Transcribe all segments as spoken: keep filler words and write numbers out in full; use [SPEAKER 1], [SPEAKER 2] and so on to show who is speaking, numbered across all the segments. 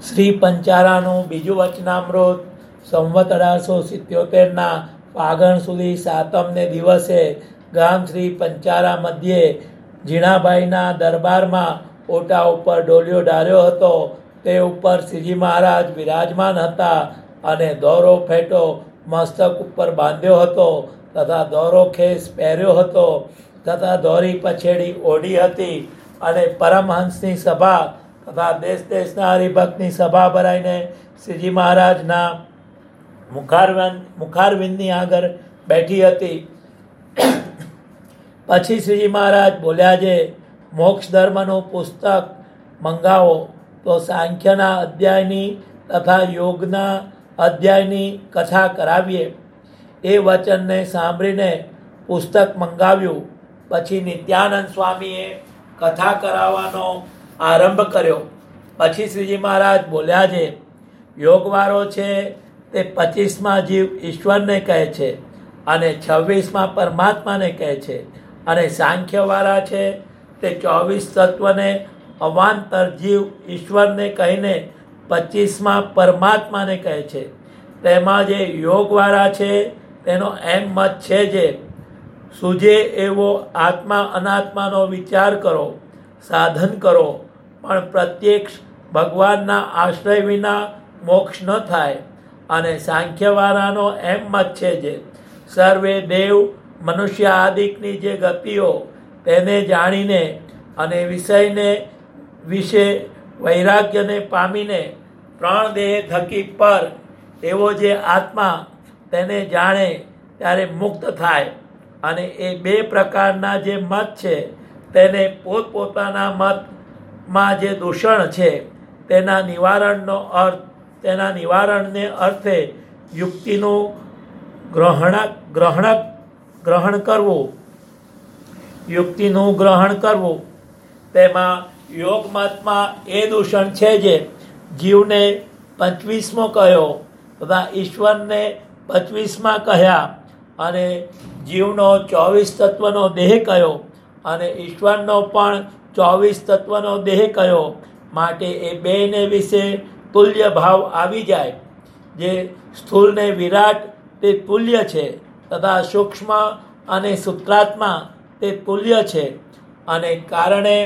[SPEAKER 1] શ્રી પંચારાનું બીજું વચનામૃત સંવત અઢારસો સિત્યોતેરના ફાગણ સુધી સાતમને દિવસે ગામ શ્રી પંચારા મધ્યે ઝીણાભાઈના દરબારમાં ઓટા ઉપર ડોલિયો ડાર્યો હતો. તે ઉપર શ્રીજી મહારાજ વિરાજમાન હતા અને દોરો ફેટો મસ્તક ઉપર બાંધ્યો હતો તથા દોરો ખેસ પહેર્યો હતો તથા દોરી પછેડી ઓઢી હતી અને પરમહંસની સભા તથા દેશ દેશના હરિભક્તની સભા ભરાઈને શ્રીજી મહારાજના મુખારવિંદ મુખારવિંદની આગળ બેઠી હતી. પછી શ્રીજી મહારાજ બોલ્યા, જે મોક્ષ ધર્મનું પુસ્તક મંગાવો તો સાંખ્યના અધ્યાયની તથા યોગના અધ્યાયની કથા કરાવીએ. એ વચનને સાંભળીને પુસ્તક મંગાવ્યું. પછી નિત્યાનંદ સ્વામીએ કથા કરાવવાનો આરંભ કર્યો. પછી શ્રીજી મહારાજ બોલ્યા, છે યોગવાળો છે તે પચીસમાં જીવ ઈશ્વરને કહે છે અને છવ્વીસમાં પરમાત્માને કહે છે, અને સાંખ્યવાળા છે તે ચોવીસ તત્વને અવાંતર જીવ ઈશ્વરને કહીને પચીસમાં પરમાત્માને કહે છે. તેમાં જે યોગવાળા છે તેનો એમ મત છે, જે સૂજે એવો આત્મા અનાત્માનો વિચાર કરો, સાધન કરો, પણ પ્રત્યક્ષ ભગવાનના આશ્રય વિના મોક્ષ ન થાય. અને સાંખ્યવાળાનો એમ મત છે, જે સર્વે દેવ મનુષ્ય આદિકની જે ગતિઓ તેને જાણીને અને વિષયને વિશે વૈરાગ્યને પામીને ત્રણ દેહ થકી પર એવો જે આત્મા તેને જાણે ત્યારે મુક્ત થાય. અને એ બે પ્રકારના જે મત છે તેને પોતપોતાના મતમાં જે દૂષણ છે તેના નિવારણનો અર્થ તેના નિવારણને અર્થે યુક્તિનું ગ્રહણ ગ્રહણ ગ્રહણ કરવું યુક્તિનું ગ્રહણ કરવું તેમાં યોગ મતમાં એ દૂષણ છે, જે જીવને પંચવીસમો કહ્યો તથા ઈશ્વરને પચવીસમાં કહ્યા, અને જીવનો ચોવીસ તત્વનો દેહ કહ્યો અને ઈશ્વરનો પણ ચોવીસ તત્વનો દેહ કહ્યો. માટે એ બેને વિશે તુલ્ય ભાવ આવી જાય. જે સ્થૂળ ને વિરાટ તે તુલ્ય છે તથા સૂક્ષ્મ અને સૂત્રાત્મા તે તુલ્ય છે, અને કારણે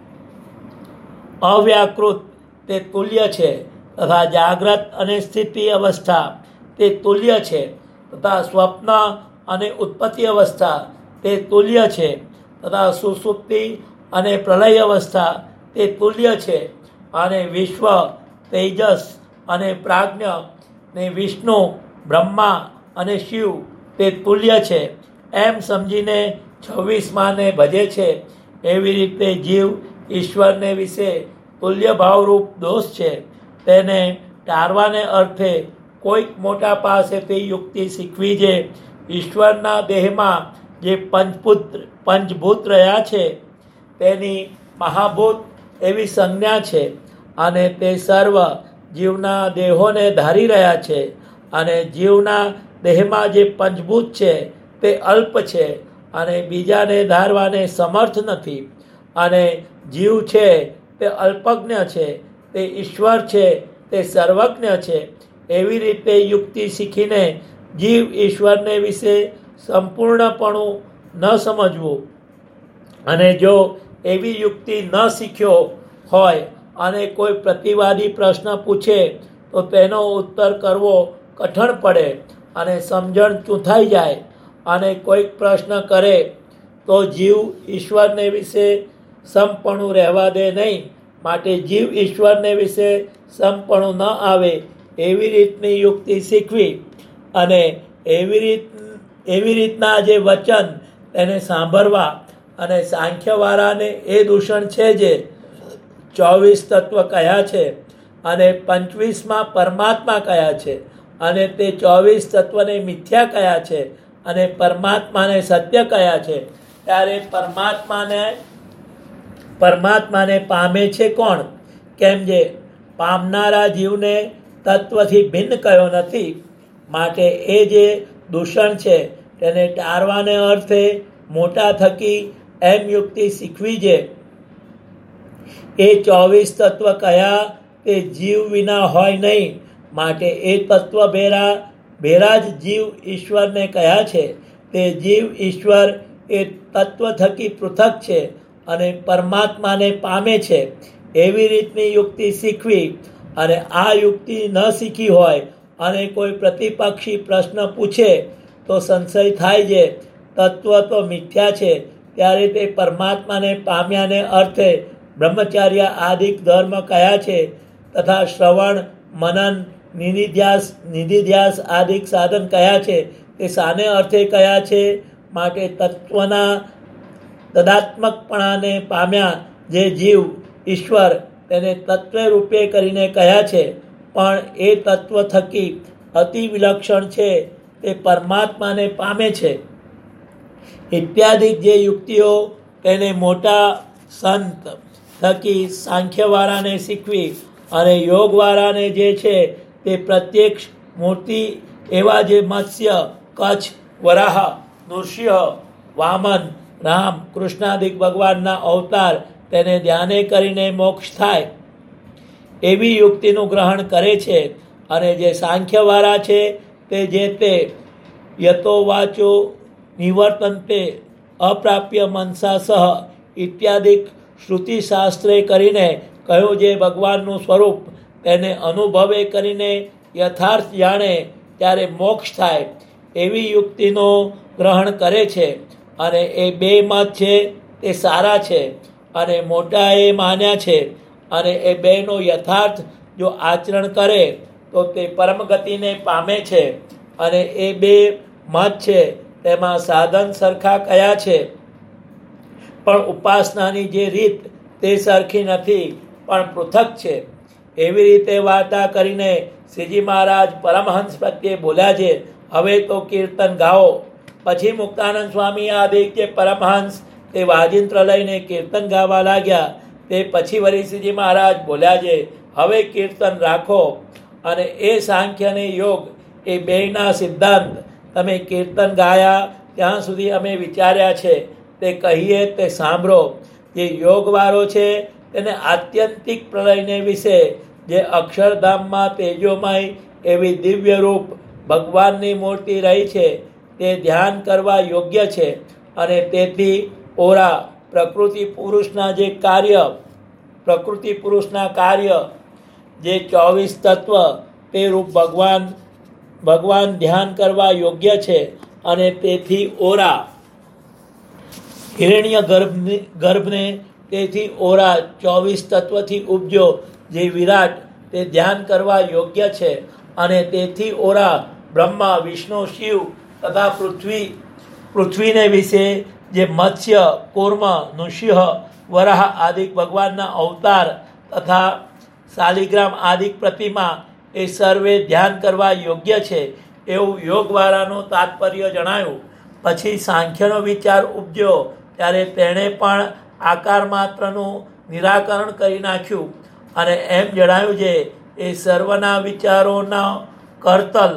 [SPEAKER 1] અવ્યાકૃત તે તુલ્ય છે તથા જાગ્રત અને સ્થિતિ અવસ્થા તે તુલ્ય છે તથા સ્વપ્ન અને ઉત્પત્તિ અવસ્થા તે તુલ્ય છે તથા સુષુપ્તિ અને પ્રલય અવસ્થા તે તુલ્ય છે. અને વિશ્વ, તેજસ અને પ્રાજ્ઞ ને વિષ્ણુ, બ્રહ્મા અને શિવ તે તુલ્ય છે. એમ સમજીને છવ્વીસમાને ભજે છે. એવી રીતે જીવ ઈશ્વરને વિશે તુલ્ય ભાવરૂપ દોષ છે તેને ટાળવાને અર્થે કોઈક મોટા પાસેથી યુક્તિ શીખવી, જે ઈશ્વરના દેહમાં જે પંચભૂત પંચભૂત રહ્યા છે તેની મહાભૂત એવી સંજ્ઞા છે, અને તે સર્વ જીવના દેહોને ધારી રહ્યા છે. અને જીવના દેહમાં જે પંચભૂત છે તે અલ્પ છે અને બીજાને ધારવાને સમર્થ નથી. અને જીવ છે તે અલ્પજ્ઞ છે, તે ઈશ્વર છે તે સર્વજ્ઞ છે. એવી રીતે યુક્તિ શીખીને જીવ ઈશ્વરને વિશે સંપૂર્ણપણું ન સમજવું. અને જો એવી યુક્તિ ન શીખ્યો હોય અને કોઈ પ્રતિવાદી પ્રશ્ન પૂછે તો તેનો ઉત્તર કરવો કઠણ પડે અને સમજણ ચૂંથાઈ જાય. અને કોઈક પ્રશ્ન કરે તો જીવ ઈશ્વરને વિશે સંપણું રહેવા દે નહીં. માટે જીવ ઈશ્વરને વિશે સંપણું ન આવે એવી રીતની યુક્તિ શીખવી. અને એવી રીત એવી રીતના જે વચન તેને સાંભળવા. અને સાંખ્યવાળાને એ દૂષણ છે, જે ચોવીસ તત્વ કયા છે અને પંચવીસમાં પરમાત્મા કયા છે, અને તે ચોવીસ તત્વને મિથ્યા કયા છે અને પરમાત્માને સત્ય કયા છે. ત્યારે પરમાત્માને પરમાત્માને પામે છે કોણ? કેમ જે પામનારા જીવને તત્વથી ભિન્ન કયો નથી. માટે એ જે દૂષણ છે તેને ટાળવાને અર્થે મોટા થકી એમ યુક્તિ શીખવી, જે એ ચોવીસ તત્વ કયા તે જીવ વિના હોય નહીં, માટે એ તત્વ ભેરા ભેરા જ જીવ ઈશ્વરને કહ્યા છે. તે જીવ ઈશ્વર એ તત્વ થકી પૃથક છે અને પરમાત્માને પામે છે. એવી રીતની યુક્તિ શીખવી અને આ યુક્તિ ન શીખી હોય અને કોઈ પ્રતિપક્ષી પ્રશ્ન પૂછે તો સંશય થાય છે તત્વ તો મિથ્યા છે, ત્યારે તે પરમાત્માને પામ્યાને અર્થે બ્રહ્મચાર્ય આદિક ધર્મ કયા છે તથા શ્રવણ મનન નિધિધ્યાસ નિધિધ્યાસ આદિક સાધન કયા છે તે સાને અર્થે કયા છે. માટે તત્વના તદાત્મકપણાને પામ્યા જે જીવ ઈશ્વર તેને તત્વ રૂપે કરીને કહ્યા છે, પણ એ તત્વ થકી અતિ વિલક્ષણ છે તે પરમાત્માને પામે છે. ઇત્યાદિ જે યુક્તિઓ તેને મોટા સંત થકી સાંખ્યવાળાને શીખવી અને યોગવાળાને જે છે તે પ્રત્યક્ષ મૂર્તિ એવા જે મત્સ્ય કચ્છ વરાહ નૃસિંહ વામન રામ કૃષ્ણાદિક ભગવાનના અવતાર તેને ધ્યાને કરીને મોક્ષ થાય એવી યુક્તિનું ગ્રહણ કરે છે. અને જે સાંખ્યવાળા છે તે જે તે યતો વાચો નિવર્તન્તે અપ્રાપ્ય મનસા સહ ઇત્યાદિક શ્રુતિશાસ્ત્રે કરીને કહ્યું જે ભગવાનનું સ્વરૂપ તેને અનુભવે કરીને યથાર્થ જાણે ત્યારે મોક્ષ થાય એવી યુક્તિનો ગ્રહણ કરે છે. અને એ બે મત છે તે સારા છે અને મોટાએ માન્યા છે. અને એ બેનો યથાર્થ જો આચરણ કરે તો તે પરમગતિને પામે છે. અને એ બે મત છે તેમાં સાધન સરખા કયા છે, પણ ઉપાસનાની જે રીત તે સરખી નથી પણ પૃથક છે. એવી રીતે વાર્તા કરીને શ્રીજી મહારાજ પરમહંસ પ્રત્યે બોલ્યા છે, હવે તો કીર્તન ગાઓ. પછી મુક્તાનંદ સ્વામી આદિ જે પરમહંસ તે વાજિંત્ર લઈને કીર્તન ગાવા લાગ્યા. તે પછી વળી શ્રીજી મહારાજ બોલ્યા છે, હવે કીર્તન રાખો. અને એ સાંખ્ય અને યોગ એ બેયના સિદ્ધાંત તમે કીર્તન ગાયા ત્યાં સુધી અમે વિચાર્યા છે તે કહીએ તે સાંભળો. જે યોગવાળો છે તેને આત્યંતિક પ્રલયને વિશે જે અક્ષરધામમાં તેજોમય એવી દિવ્ય રૂપ ભગવાનની મૂર્તિ રહી છે તે ધ્યાન કરવા યોગ્ય છે. અને તેથી ઓરા પ્રકૃતિ પુરુષના જે કાર્ય પ્રકૃતિ પુરુષના કાર્ય જે ચોવીસ તત્વ તે રૂપ ભગવાન ભગવાન ધ્યાન કરવા યોગ્ય છે. અને તેથી ઓરા હિરણ્ય ગર્ભને ગર્ભને તેથી ઓરા ચોવીસ તત્વથી ઉપજો જે વિરાટ તે ધ્યાન કરવા યોગ્ય છે. અને તેથી ઓરા બ્રહ્મા વિષ્ણુ શિવ તથા પૃથ્વી પૃથ્વીને વિશે જે મત્સ્ય કૂર્મ નૃસિંહ વરાહ આદિક ભગવાનના અવતાર તથા શાલિગ્રામ આદિક પ્રતિમા એ સર્વે ધ્યાન કરવા યોગ્ય છે એવું યોગવાળાનું તાત્પર્ય જણાયું. પછી સાંખ્યનો વિચાર ઉપજ્યો ત્યારે તેણે પણ આકાર માત્રનું નિરાકરણ કરી નાખ્યું અને એમ જણાવ્યું છે એ સર્વના વિચારોના કરતલ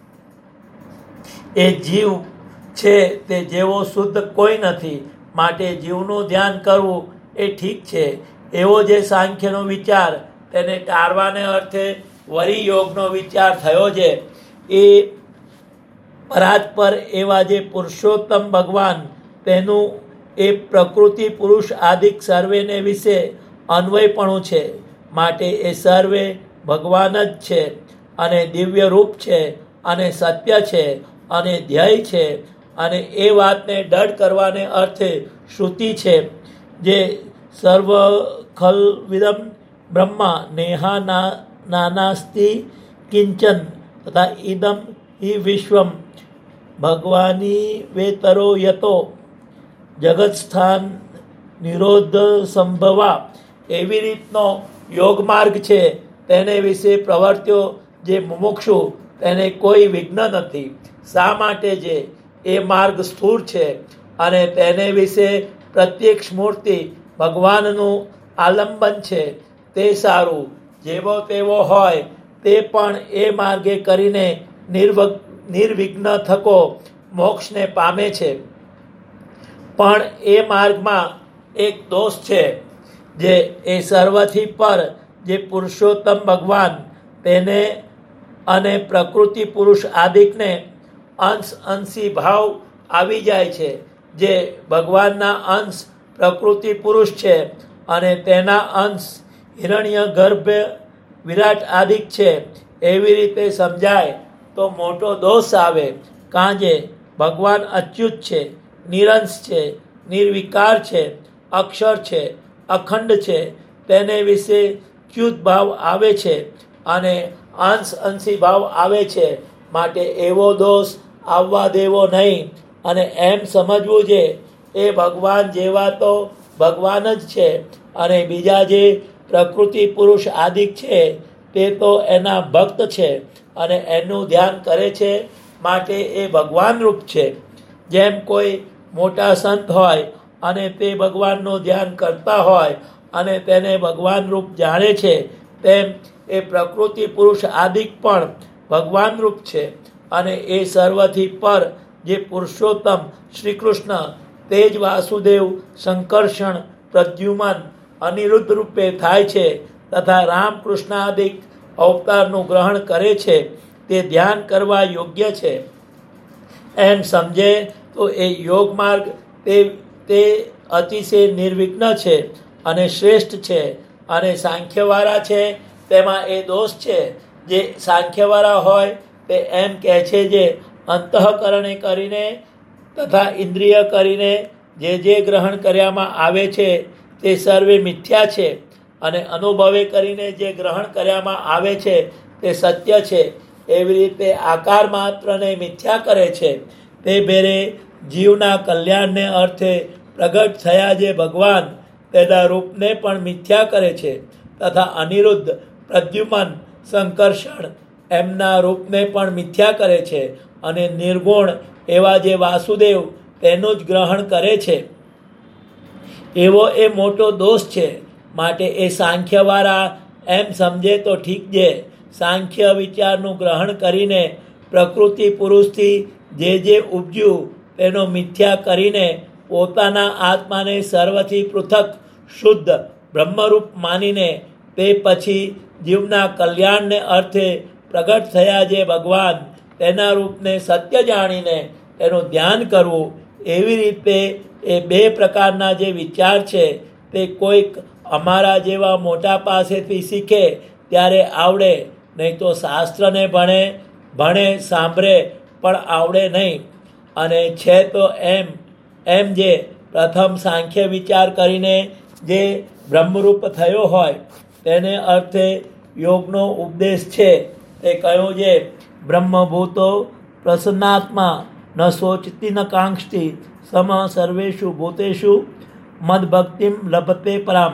[SPEAKER 1] એ જીવ છે તે જેવો શુદ્ધ કોઈ નથી, માટે જીવનું ધ્યાન કરવું એ ઠીક છે. એવો જે સાંખ્યનો વિચાર તેને ટાળવાને અર્થે વરી યોગનો વિચાર થયો છે. એ પરાત્પર એવા જે પુરુષોત્તમ ભગવાન તેનું એ પ્રકૃતિ પુરુષ આદિક સર્વેને વિશે અન્વયપણું છે. માટે એ સર્વે ભગવાન જ છે અને દિવ્ય રૂપ છે અને સત્ય છે અને ધ્યેય છે. અને એ વાતને દઢ કરવાને અર્થે શ્રુતિ છે જે સર્વ ખલવિદમ બ્રહ્મા નેહા ના નાનાસ્તિ કિંચન તથા ઇદમ હિ વિશ્વમ ભગવાની વેતરો યતો જગત સ્થાન નિરોધ સંભવા એવી રીતનો યોગ માર્ગ છે. તેને વિશે પ્રવર્ત્યો જે મુમુક્ષુ તેને કોઈ વિઘ્ન નથી. શા માટે જે એ માર્ગ સ્થૂળ છે અને તેને વિશે પ્રત્યક્ષ મૂર્તિ ભગવાનનું આલંબન છે તે સારું. જેવો તેવો હોય તે પણ એ માર્ગે કરીને નિર્વ નિર્વિઘ્ન થકો મોક્ષને પામે છે. પણ એ માર્ગમાં એક દોષ છે જે એ સર્વથી પર જે પુરુષોત્તમ ભગવાન તેને અને પ્રકૃતિ પુરુષ આદિકને અંશ અંશી ભાવ આવી જાય છે. જે ભગવાનના અંશ પ્રકૃતિ પુરુષ છે અને તેના અંશ હિરણ્ય ગર્ભ વિરાટ આદિક છે, એવી રીતે સમજાય તો મોટો દોષ આવે. કાંજે ભગવાન અચ્યુત છે, નિરંશ છે, નિર્વિકાર છે, અક્ષર છે, અખંડ છે, તેને વિશે ચ્યુત ભાવ આવે છે અને અંશ અંશી ભાવ આવે છે. માટે એવો દોષ આવવા દેવો નહીં અને એમ સમજવું છે એ ભગવાન જેવા તો ભગવાન જ છે અને બીજા જે પ્રકૃતિ પુરુષ આદિક છે તે તો એના ભક્ત છે અને એનું ધ્યાન કરે છે, માટે એ ભગવાન રૂપ છે. જેમ કોઈ મોટા સંત હોય અને તે ભગવાનનું ધ્યાન કરતા હોય અને તેને ભગવાન રૂપ જાણે છે, તેમ એ પ્રકૃતિ પુરુષ આદિક પણ ભગવાન રૂપ છે અને એ સર્વથી પર જે પુરુષોત્તમ શ્રી કૃષ્ણ તે જ વાસુદેવ, સંકર્ષણ, પ્રદ્યુમન, અનિરુદ્ધ રૂપે થાય છે તથા રામકૃષ્ણાદિક અવતારનું ગ્રહણ કરે છે, તે ધ્યાન કરવા યોગ્ય છે. એમ સમજે તો એ યોગ માર્ગ તે તે અતિશય નિર્વિઘ્ન છે અને શ્રેષ્ઠ છે. અને સાંખ્યવાળા છે તેમાં એ દોષ છે. જે સાંખ્યવાળા હોય તે એમ કહે છે જે અંતઃકરણે કરીને તથા ઇન્દ્રિય કરીને જે જે ગ્રહણ કરવામાં આવે છે તે સર્વે મિથ્યા છે અને અનુભવે કરીને જે ગ્રહણ કરવામાં આવે છે તે સત્ય છે. એવી રીતે આકાર માત્રને મિથ્યા કરે છે. તે ભેરે જીવના કલ્યાણને અર્થે પ્રગટ થયા જે ભગવાન તેના રૂપને પણ મિથ્યા કરે છે તથા અનિરુદ્ધ, પ્રદ્યુમન, સંકર્ષણ એમના રૂપને પણ મિથ્યા કરે છે અને નિર્ગુણ એવા જે વાસુદેવ તેનું જ ગ્રહણ કરે છે. એવો એ મોટો દોષ છે. માટે એ સાંખ્યવાળા એમ સમજે તો ઠીક છે. સાંખ્ય વિચારનું ગ્રહણ કરીને પ્રકૃતિ પુરુષથી જે જે ઉપજ્યું તેનો મિથ્યા કરીને પોતાના આત્માને સર્વથી પૃથક શુદ્ધ બ્રહ્મરૂપ માનીને તે પછી જીવના કલ્યાણને અર્થે પ્રગટ થયા જે ભગવાન તેના રૂપને સત્ય જાણીને તેનું ધ્યાન કરવું. એવી રીતે એ બે પ્રકારના જે વિચાર છે તે કોઈક અમારા જેવા મોટા પાસેથી શીખે ત્યારે આવડે, નહીં તો શાસ્ત્રને ભણે ભણે સાંભળે પણ આવડે નહીં. અને છે તો એમ એમ જે પ્રથમ સાંખ્ય વિચાર કરીને જે બ્રહ્મરૂપ થયો હોય તેને અર્થે યોગનો ઉપદેશ છે. તે કહ્યું છે બ્રહ્મભૂતો પ્રસન્નાત્મા ન શોચતી ન કાંક્ષતી સમ સર્વેષુ ભૂતેષુ મદભક્તિમ લભતે પરામ.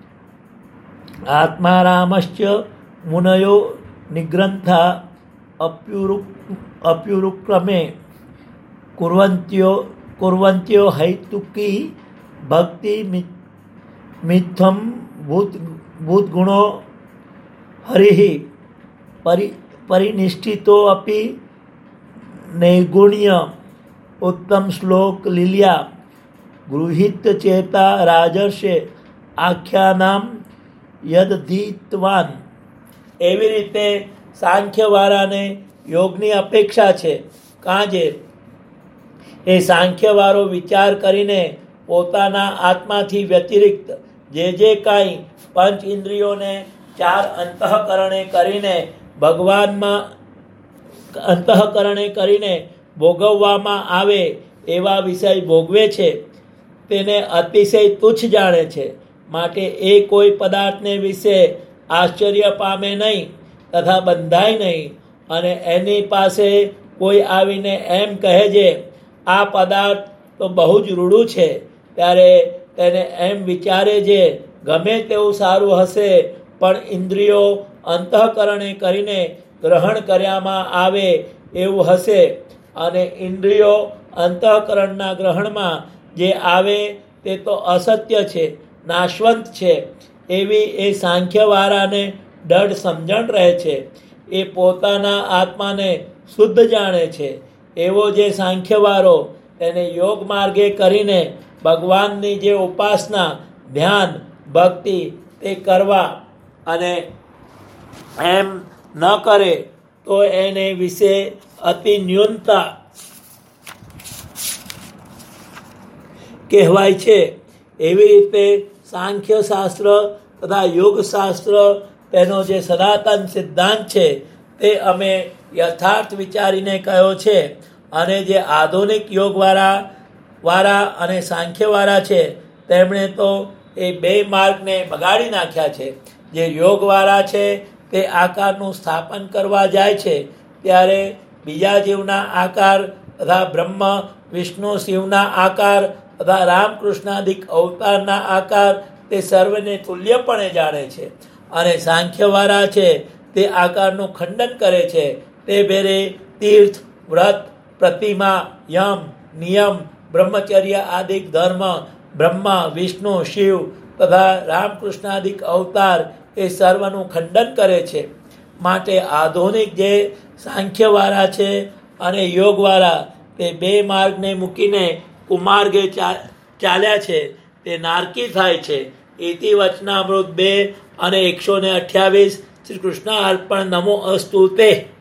[SPEAKER 1] આત્મારામશ્ચ મુનયો નિગ્રંથા અપ્યુરુ અપ્યુરુક્રમે કુર્વંત્યો કુર્વંત્યો હૈતુકી ભક્તિ મિથ્થમ ભૂત ભૂતગુણો હરિઃ પરિ પરિનિષ્ઠિતો અપી નૈગુણ્ય ઉત્તમ શ્લોક લીલ્યા ગૃહિત ચેતા રાજર્ષે આખ્યાનામ યદધીતવાન. એવી રીતે સાંખ્યવાળાને યોગની અપેક્ષા છે. કાંજે એ સાંખ્યવાળો વિચાર કરીને પોતાના આત્માથી વ્યતિરિક્ત જે જે કાંઈ પંચ ઇન્દ્રિયોને ચાર અંતઃકરણે કરીને ભગવાનમાં અંતઃકરણે કરીને ભોગવવામાં આવે એવા વિષય ભોગવે છે તેને અતિશય તુચ્છ જાણે છે. માટે એ કોઈ પદાર્થને વિશે આશ્ચર્ય પામે નહીં તથા બંધાય નહીં. અને એની પાસે કોઈ આવીને એમ કહે છે આ પદાર્થ તો બહુ જ રૂડું છે, ત્યારે તેને એમ વિચારે છે ગમે તેવું સારું હશે પણ ઇન્દ્રિયો અંતઃકરણે કરીને ગ્રહણ કર્યામાં આવે એવું હશે અને ઇન્દ્રિયો અંતઃકરણના ગ્રહણમાં જે આવે તે તો અસત્ય છે, નાશવંત છે. એવી એ સાંખ્યવાળાને દઢ સમજણ રહે છે. એ પોતાના આત્માને શુદ્ધ જાણે છે. એવો જે સાંખ્યવાળો તેને યોગ માર્ગે કરીને ભગવાનની જે ઉપાસના, ધ્યાન, ભક્તિ તે કરવા અને એમ ન કરે તો એને વિશે અતિ ન્યૂનતા કહેવાય છે. એવી રીતે સાંખ્ય શાસ્ત્ર તથા યોગ શાસ્ત્ર તેનો જે સનાતન સિદ્ધાંત છે તે અમે યથાર્થ વિચારીને કહ્યો છે. અને જે આધુનિક યોગવાળા વાળા અને સાંખ્યવાળા છે તેમણે તો એ બે માર્ગને બગાડી નાખ્યા છે. જે યોગવાળા છે તે આકારનું સ્થાપન કરવા જાય છે ત્યારે બીજા જીવના આકાર તથા બ્રહ્મ વિષ્ણુ શિવના આકાર તથા રામકૃષ્ણાદિક અવતારના આકાર તે સર્વને તુલ્યપણે જાણે છે. અને સાંખ્યવાળા છે તે આકારનું ખંડન કરે છે. તે ભેરે તીર્થ, વ્રત, પ્રતિમા, યમ, નિયમ, બ્રહ્મચર્ય આદિક ધર્મ, બ્રહ્મા, વિષ્ણુ, શિવ તથા રામકૃષ્ણાદિક અવતાર એ સર્વનું ખંડન કરે છે. માટે આધુનિક જે સાંખ્યવાળા છે અને યોગવાળા તે બે માર્ગને મૂકીને કુમાર્ગે ચાલ્યા છે તે નારકી થાય છે. ઇતિ વચનામૃત બે અને એકસો ને અઠ્યાવીસ. શ્રી કૃષ્ણ અર્પણ. નમો અસ્તુ તે.